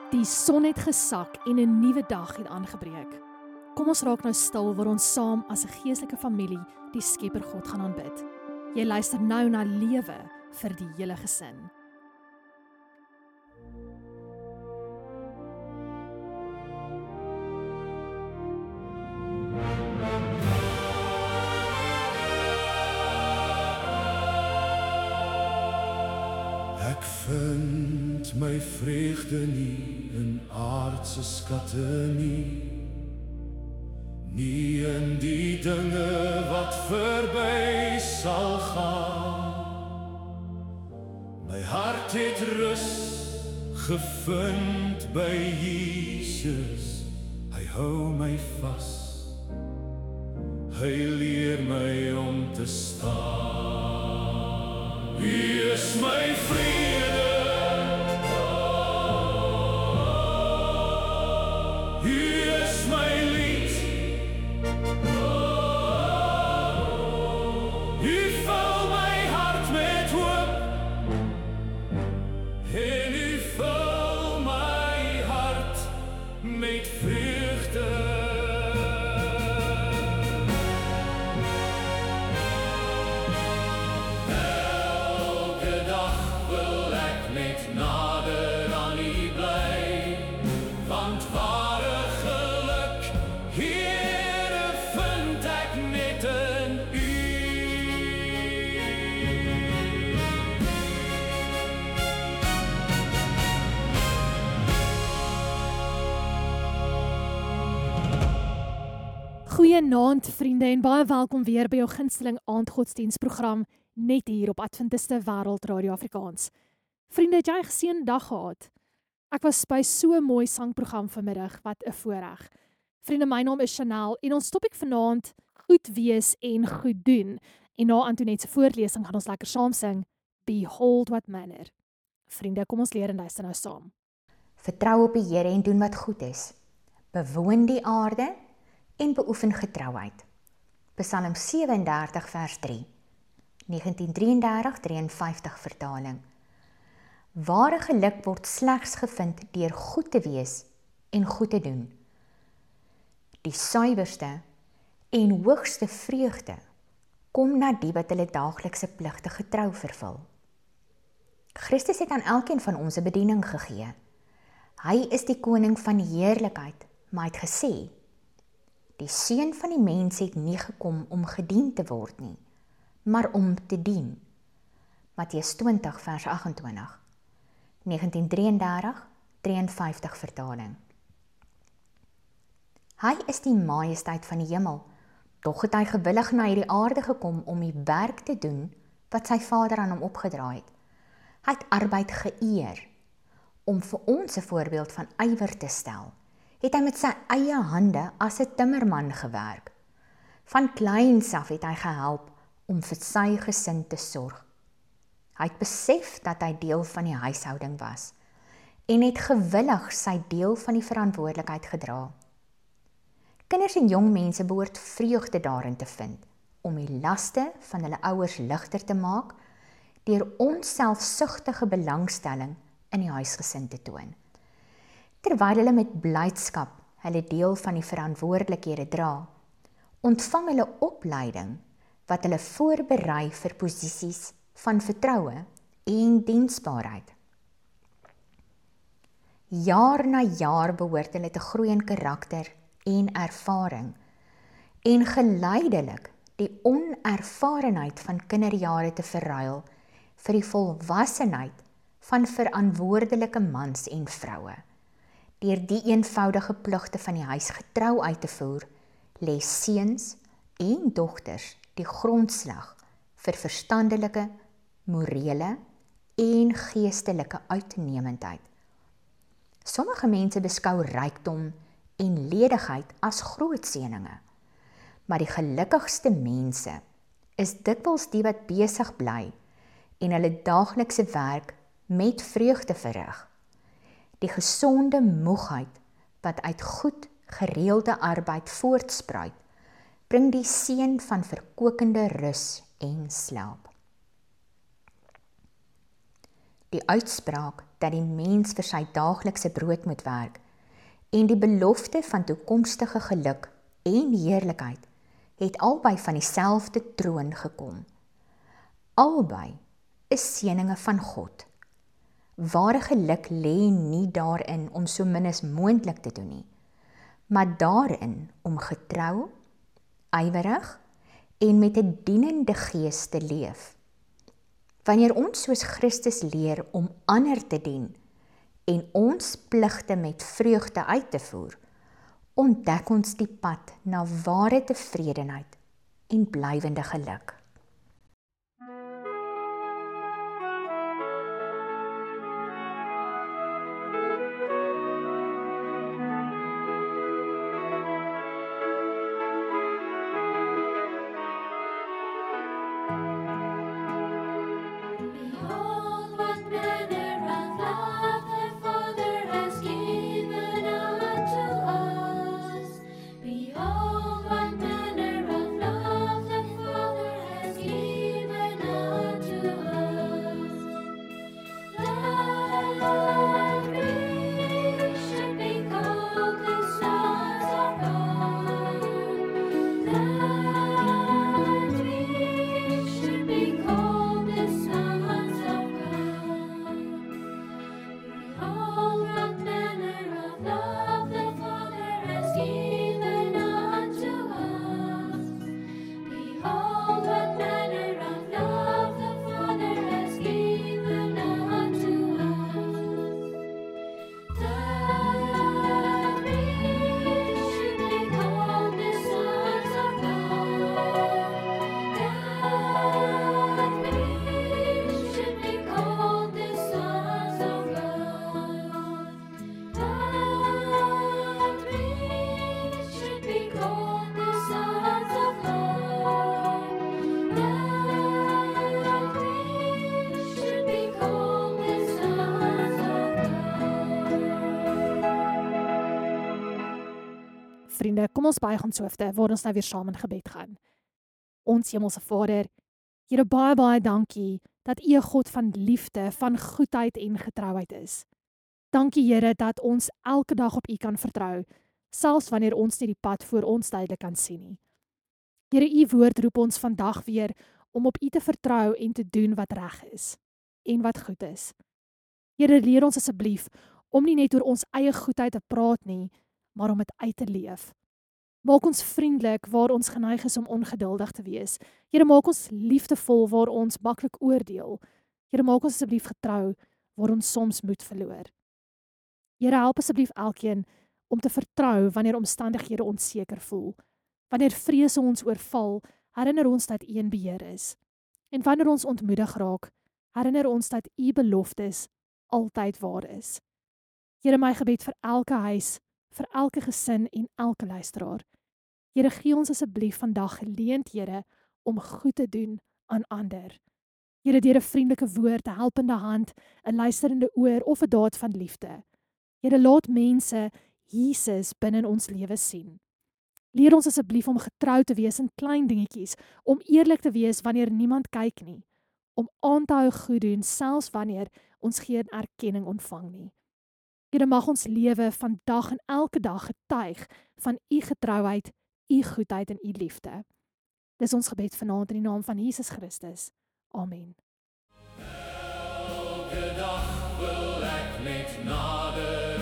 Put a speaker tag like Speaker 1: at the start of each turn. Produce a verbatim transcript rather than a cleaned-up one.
Speaker 1: Die son het gesak en 'n nuwe dag het aangebreek. Kom ons raak nou stil waar ons saam as 'n geestelike familie die Skepper God gaan aanbid. Jy luister nou na Lewe vir die hele gesin.
Speaker 2: Ek vind my vreugde nie in aardse skatte nie, nie in die dinge wat verby sal gaan. My hart het rus gevind by Jesus, hy hou my vas, hy leer my om te staan. Wie is my vrede? Wie is my lied? U vul my hart met hoop en u vul my hart met vreugde. Elke dag wil ek net nader aan u bly, want ware geluk, Here, vind ek net in u.
Speaker 1: Goeienaand vriende en baie welkom weer by jou gunsteling aandgodsdiensprogram net hier op Adventiste Wêreld Radio Afrikaans. Vriende, het jy 'n geseënde dag gehad? Ek was by so 'n mooi sangprogram vanmiddag, wat 'n voorreg. Vriende, my naam is Chanel en ons topik vanaand goed wees en goed doen. En na Antoinette se voorlesing gaan ons lekker saam sing Behold what manner. Vriende, kom ons leer en luister nou saam.
Speaker 3: Vertrou op die Here en doen wat goed is. Bewoon die aarde en beoefen getrouheid. Psalm sewe en dertig vers drie. negentien drie en dertig drieënvyftig vertaling. Ware geluk word slegs gevind deur goed te wees en goed te doen. Die suiwerste en hoogste vreugde kom na die wat hulle daaglikse pligte getrou vervul. Christus het aan elkeen van ons 'n bediening gegee. Hy is die koning van heerlikheid, maar hy het gesê, die seun van die mens het nie gekom om gedien te word nie, maar om te dien. Matteus twintig vers agt-en-twintig. negentien drie en dertig drieënvyftig vertaling. Hy is die majesteit van die hemel, tog het hy gewillig na hierdie aarde gekom om die werk te doen wat sy Vader aan hom opgedra het. Hy het arbeid geëer. Om vir ons 'n voorbeeld van ywer te stel, het hy met sy eie hande as 'n timmerman gewerk. Van kleins af het hy gehelp om vir sy gesin te sorg. Hy het besef dat hy deel van die huishouding was en het gewillig sy deel van die verantwoordelikheid gedra. Kinders en jong mense behoort vreugde daarin te vind om die laste van hulle ouers ligter te maak deur onselfsugtige belangstelling in die huisgesin te toon. Terwyl hulle met blydskap hulle deel van die verantwoordelikhede dra, ontvang hulle opleiding wat hulle voorberei vir posisies van vertroue en diensbaarheid. Jaar na jaar behoort hulle te groei in karakter en ervaring en geleidelik die onervarenheid van kinderjare te verruil vir die volwassenheid van verantwoordelike mans en vroue. Deur die eenvoudige pligte van die huis getrou uit te voer, lê seuns en dogters die grondslag vir verstandelike, morele en geestelike uitnemendheid. Sommige mense beskou rykdom en ledigheid as groot seëninge, maar die gelukkigste mense is dikwels die wat besig bly en hulle daaglikse werk met vreugde verrig. Die gesonde moegheid wat uit goed gereelde arbeid voortspruit, bring die seën van verkokende rus en slaap. Die uitspraak dat die mens vir sy daaglikse brood moet werk en die belofte van toekomstige geluk en heerlikheid het albei van dieselfde troon gekom. Albei is seëninge van God. Ware geluk lê nie daarin om so min as moontlik te doen nie, maar daarin om getrou, ywerig en met 'n dienende gees te leef. Wanneer ons soos Christus leer om ander te dien en ons pligte met vreugde uit te voer, ontdek ons die pad na ware tevredenheid en blywende geluk.
Speaker 1: Vriende, kom ons buig ons hoofde, waar ons nou weer saam in gebed gaan. Ons Hemelse Vader, Here, baie, baie dankie, dat U 'n God van liefde, van goedheid en getrouheid is. Dankie Here, dat ons elke dag op U kan vertrou, selfs wanneer ons nie die pad voor ons duidelik kan sien nie. Here, U woord roep ons vandag weer, om op U te vertrou en te doen wat reg is, en wat goed is. Here, leer ons asseblief, om nie net oor ons eie goedheid te praat nie, maar om dit uit te leef. Maak ons vriendelik waar ons geneig is om ongeduldig te wees. Here, maak ons liefdevol waar ons maklik oordeel. Here, maak ons asseblief getrou waar ons soms moed verloor. Here, help asseblief elkeen om te vertrou wanneer omstandighede onseker voel. Wanneer vrese ons oorval, herinner ons dat U in beheer is. En wanneer ons ontmoedig raak, herinner ons dat U beloftes altyd waar is. Here, my gebed vir elke huis, vir elke gesin en elke luisteraar. Here, gee ons asseblief vandag geleenthede om goed te doen aan ander. Here, deur 'n vriendelike woord, 'n helpende hand, 'n luisterende oor of 'n daad van liefde. Here, laat mense Jesus binne in ons lewe sien. Leer ons asseblief om getrou te wees in klein dingetjies, om eerlik te wees wanneer niemand kyk nie, om aan te hou goed doen selfs wanneer ons geen erkenning ontvang nie. Here, mag ons lewe vandag en elke dag getuig van U getrouheid, U goedheid en U liefde. Dis ons gebed vanaand in die naam van Jesus Christus. Amen.
Speaker 2: Elke dag wil ek net nader